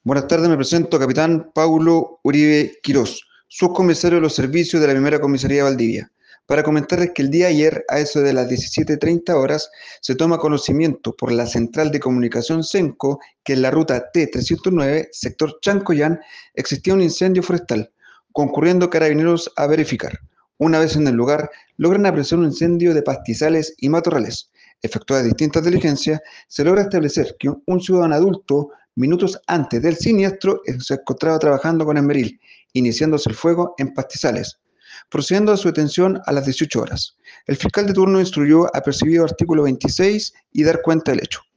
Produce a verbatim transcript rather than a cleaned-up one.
Buenas tardes, me presento, capitán Paulo Uribe Quirós, subcomisario de los servicios de la primera comisaría de Valdivia, para comentarles que el día de ayer, a eso de las diecisiete treinta horas, se toma conocimiento por la central de comunicación Senco que en la ruta T trescientos nueve, sector Chancoyán, existía un incendio forestal, concurriendo carabineros a verificar. Una vez en el lugar, logran apreciar un incendio de pastizales y matorrales. Efectuadas distintas diligencias, se logra establecer que un ciudadano adulto, minutos antes del siniestro, se encontraba trabajando con Esmeril, iniciándose el fuego en pastizales, procediendo a su detención a las dieciocho horas. El fiscal de turno instruyó a percibido artículo veintiséis y dar cuenta del hecho.